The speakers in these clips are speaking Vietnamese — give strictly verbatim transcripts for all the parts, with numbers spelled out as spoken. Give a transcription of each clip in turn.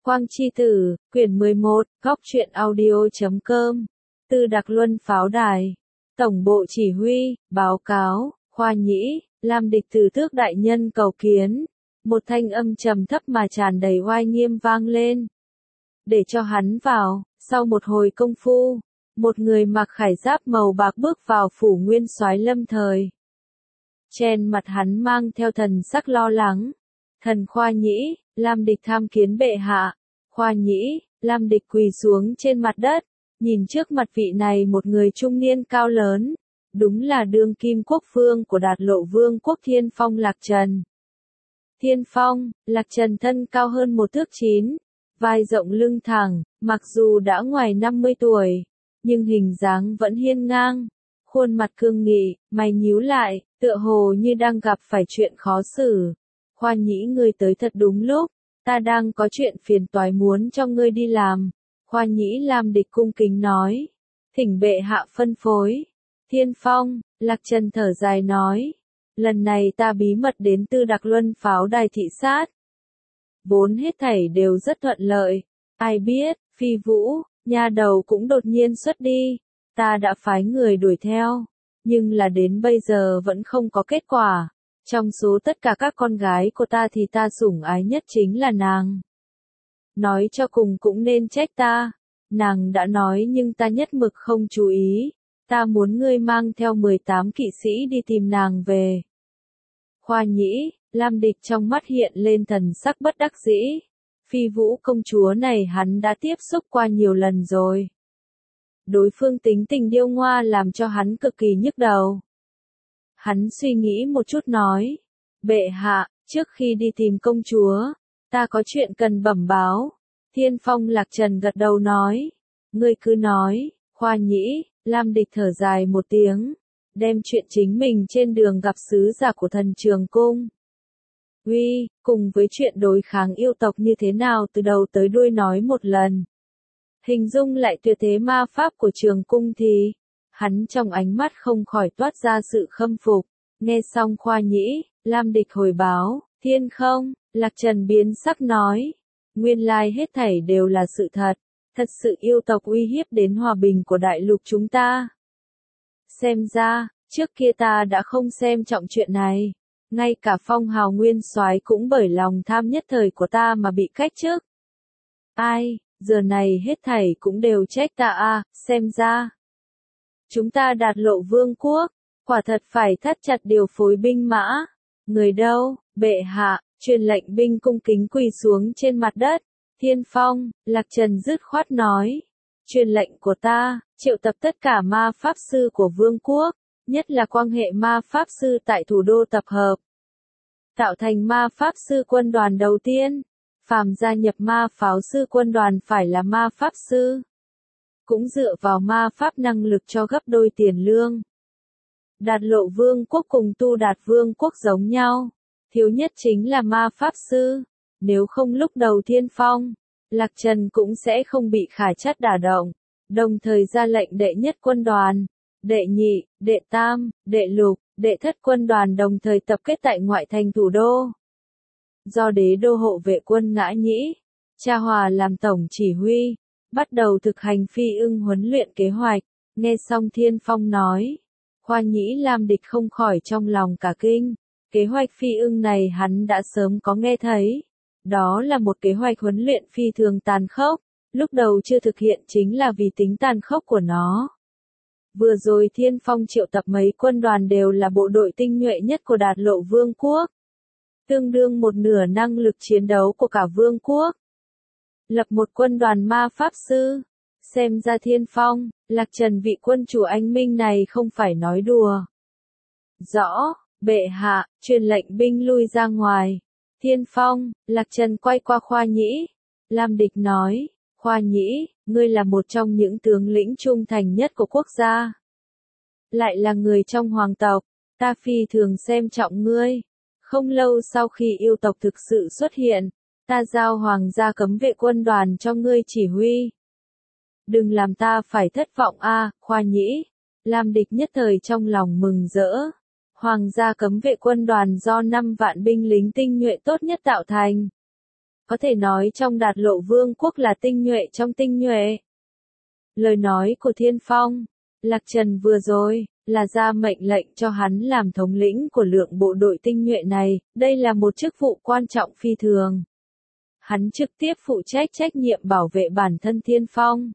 Quang Chi Tử, quyển mười một, góc truyện audio chấm com, Tư Đặc Luân Pháo Đài, Tổng bộ Chỉ huy, báo cáo, Khoa Nhĩ, Lam Địch Tử Tước đại nhân cầu kiến. Một thanh âm trầm thấp mà tràn đầy oai nghiêm vang lên. Để cho hắn vào, sau một hồi công phu, một người mặc khải giáp màu bạc bước vào phủ nguyên soái Lâm Thời. Trên mặt hắn mang theo thần sắc lo lắng. Thần Khoa Nhĩ, Lam Địch tham kiến bệ hạ. Khoa Nhĩ, Lam Địch quỳ xuống trên mặt đất, nhìn trước mặt vị này một người trung niên cao lớn, đúng là đương kim quốc vương của Đạt Lộ Vương quốc Thiên Phong Lạc Trần. Thiên Phong, Lạc Trần thân cao hơn một thước chín, vai rộng lưng thẳng, mặc dù đã ngoài năm mươi tuổi, nhưng hình dáng vẫn hiên ngang, khuôn mặt cương nghị, mày nhíu lại, tựa hồ như đang gặp phải chuyện khó xử. Khoa Nhĩ, ngươi tới thật đúng lúc, ta đang có chuyện phiền toái muốn cho ngươi đi làm. Khoa Nhĩ Lam Địch cung kính nói, thỉnh bệ hạ phân phối. Thiên Phong, Lạc Trần thở dài nói, lần này ta bí mật đến Tư Đặc Luân Pháo Đài thị sát. Vốn hết thảy đều rất thuận lợi, ai biết, Phi Vũ, nha đầu cũng đột nhiên xuất đi, ta đã phái người đuổi theo, nhưng là đến bây giờ vẫn không có kết quả. Trong số tất cả các con gái của ta thì ta sủng ái nhất chính là nàng. Nói cho cùng cũng nên trách ta, nàng đã nói nhưng ta nhất mực không chú ý, ta muốn ngươi mang theo mười tám kỵ sĩ đi tìm nàng về. Khoa Nhĩ, Lam Địch trong mắt hiện lên thần sắc bất đắc dĩ, Phi Vũ công chúa này hắn đã tiếp xúc qua nhiều lần rồi. Đối phương tính tình điêu ngoa làm cho hắn cực kỳ nhức đầu. Hắn suy nghĩ một chút nói, bệ hạ, trước khi đi tìm công chúa, ta có chuyện cần bẩm báo. Thiên Phong Lạc Trần gật đầu nói, ngươi cứ nói. Khoa Nhĩ, Lam Địch thở dài một tiếng, đem chuyện chính mình trên đường gặp sứ giả của Thần Trường Cung. Uy, cùng với chuyện đối kháng yêu tộc như thế nào từ đầu tới đuôi nói một lần. Hình dung lại tuyệt thế ma pháp của Trường Cung thì, hắn trong ánh mắt không khỏi toát ra sự khâm phục. Nghe xong Khoa Nhĩ, Lam Địch hồi báo, thiên không, Lạc Trần biến sắc nói, nguyên lai hết thảy đều là sự thật, thật sự yêu tộc uy hiếp đến hòa bình của đại lục chúng ta. Xem ra, trước kia ta đã không xem trọng chuyện này, ngay cả Phong Hào nguyên soái cũng bởi lòng tham nhất thời của ta mà bị cách chức. Ai, giờ này hết thảy cũng đều trách ta à, xem ra. Chúng ta Đạt Lộ Vương quốc, quả thật phải thắt chặt điều phối binh mã. Người đâu, bệ hạ, truyền lệnh binh cung kính quỳ xuống trên mặt đất. Thiên Phong, Lạc Trần dứt khoát nói, truyền lệnh của ta, triệu tập tất cả ma pháp sư của vương quốc, nhất là quan hệ ma pháp sư tại thủ đô tập hợp. Tạo thành ma pháp sư quân đoàn đầu tiên, phàm gia nhập ma pháo sư quân đoàn phải là ma pháp sư. Cũng dựa vào ma pháp năng lực cho gấp đôi tiền lương. Đạt Lộ Vương quốc cùng Tu Đạt Vương quốc giống nhau, thiếu nhất chính là ma pháp sư, nếu không lúc đầu Thiên Phong, Lạc Trần cũng sẽ không bị Khải Trát đả động, đồng thời ra lệnh đệ nhất quân đoàn, đệ nhị, đệ tam, đệ lục, đệ thất quân đoàn đồng thời tập kết tại ngoại thành thủ đô. Do đế đô hộ vệ quân Ngã Nhĩ, Cha Hòa làm tổng chỉ huy, bắt đầu thực hành Phi Ưng huấn luyện kế hoạch. Nghe xong Thiên Phong nói, Khoa Nhĩ Lam Địch không khỏi trong lòng cả kinh. Kế hoạch Phi Ưng này hắn đã sớm có nghe thấy. Đó là một kế hoạch huấn luyện phi thường tàn khốc, lúc đầu chưa thực hiện chính là vì tính tàn khốc của nó. Vừa rồi Thiên Phong triệu tập mấy quân đoàn đều là bộ đội tinh nhuệ nhất của Đạt Lộ Vương quốc, tương đương một nửa năng lực chiến đấu của cả vương quốc. Lập một quân đoàn ma pháp sư, xem ra Thiên Phong, Lạc Trần vị quân chủ anh minh này không phải nói đùa. Rõ, bệ hạ, truyền lệnh binh lui ra ngoài. Thiên Phong, Lạc Trần quay qua Khoa Nhĩ. Lam Địch nói, Khoa Nhĩ, ngươi là một trong những tướng lĩnh trung thành nhất của quốc gia. Lại là người trong hoàng tộc, ta phi thường xem trọng ngươi. Không lâu sau khi yêu tộc thực sự xuất hiện, ta giao hoàng gia cấm vệ quân đoàn cho ngươi chỉ huy. Đừng làm ta phải thất vọng a, à, Khoa Nhĩ. Lam Địch nhất thời trong lòng mừng rỡ. Hoàng gia cấm vệ quân đoàn do năm vạn binh lính tinh nhuệ tốt nhất tạo thành. có thể nói trong Đạt Lộ Vương quốc là tinh nhuệ trong tinh nhuệ. Lời nói của Thiên Phong, Lạc Trần vừa rồi, là ra mệnh lệnh cho hắn làm thống lĩnh của lượng bộ đội tinh nhuệ này, đây là một chức vụ quan trọng phi thường. Hắn trực tiếp phụ trách trách nhiệm bảo vệ bản thân Thiên Phong.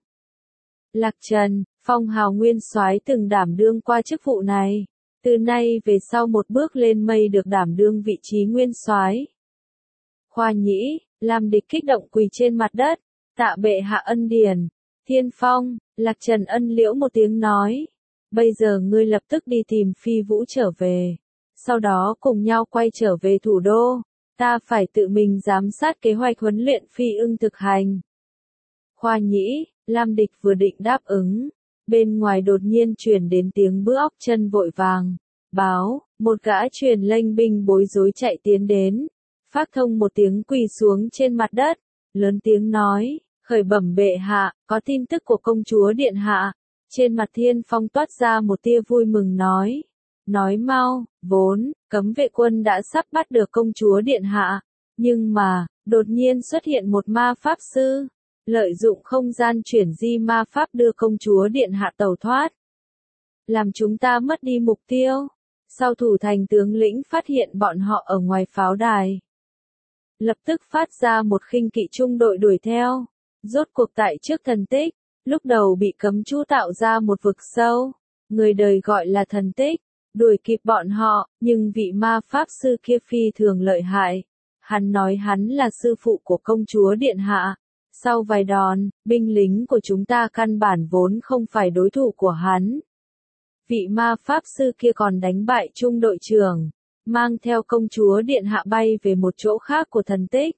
Lạc Trần, phong hào nguyên soái từng đảm đương qua chức vụ này, từ nay về sau một bước lên mây được đảm đương vị trí nguyên soái. Khoa Nhĩ, Lam Địch kích động quỳ trên mặt đất, tạ bệ hạ ân điển. Thiên Phong, Lạc Trần ân liễu một tiếng nói, bây giờ ngươi lập tức đi tìm Phi Vũ trở về, sau đó cùng nhau quay trở về thủ đô, ta phải tự mình giám sát kế hoạch huấn luyện Phi Ưng thực hành. Khoa Nhĩ, Lam Địch vừa định đáp ứng, bên ngoài đột nhiên truyền đến tiếng bước óc chân vội vàng, báo, một gã truyền lệnh binh bối rối chạy tiến đến, phát thông một tiếng quỳ xuống trên mặt đất, lớn tiếng nói, khởi bẩm bệ hạ, có tin tức của công chúa điện hạ. Trên mặt Thiên Phong toát ra một tia vui mừng nói, nói mau, vốn, cấm vệ quân đã sắp bắt được công chúa điện hạ, nhưng mà, đột nhiên xuất hiện một ma pháp sư, lợi dụng không gian chuyển di ma pháp đưa công chúa điện hạ tẩu thoát, làm chúng ta mất đi mục tiêu. Sau thủ thành tướng lĩnh phát hiện bọn họ ở ngoài pháo đài, lập tức phát ra một khinh kỵ trung đội đuổi theo, rốt cuộc tại trước thần tích, lúc đầu bị cấm chú tạo ra một vực sâu, người đời gọi là thần tích, đuổi kịp bọn họ, nhưng vị ma pháp sư kia phi thường lợi hại, hắn nói hắn là sư phụ của công chúa điện hạ, sau vài đòn, binh lính của chúng ta căn bản vốn không phải đối thủ của hắn. Vị ma pháp sư kia còn đánh bại trung đội trưởng, mang theo công chúa điện hạ bay về một chỗ khác của thần tích,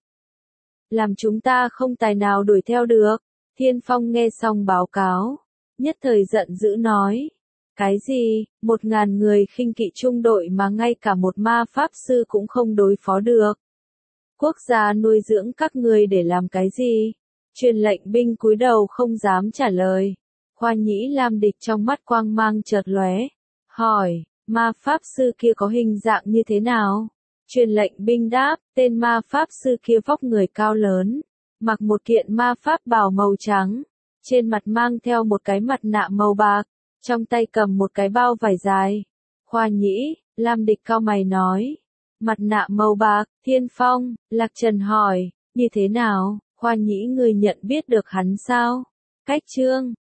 làm chúng ta không tài nào đuổi theo được. Thiên Phong nghe xong báo cáo, nhất thời giận dữ nói, cái gì, một ngàn người khinh kỵ trung đội mà ngay cả một ma pháp sư cũng không đối phó được. Quốc gia nuôi dưỡng các ngươi để làm cái gì? Truyền lệnh binh cúi đầu không dám trả lời. Khoa Nhĩ Lam Địch trong mắt quang mang chợt lóe, hỏi, ma pháp sư kia có hình dạng như thế nào? Truyền lệnh binh đáp, tên ma pháp sư kia vóc người cao lớn, mặc một kiện ma pháp bào màu trắng, trên mặt mang theo một cái mặt nạ màu bạc, trong tay cầm một cái bao vải dài. Khoa Nhĩ, Lam Địch cau mày nói, mặt nạ màu bạc. Thiên Phong, Lạc Trần hỏi, như thế nào? Khoa Nhĩ ngươi nhận biết được hắn sao? Cách chương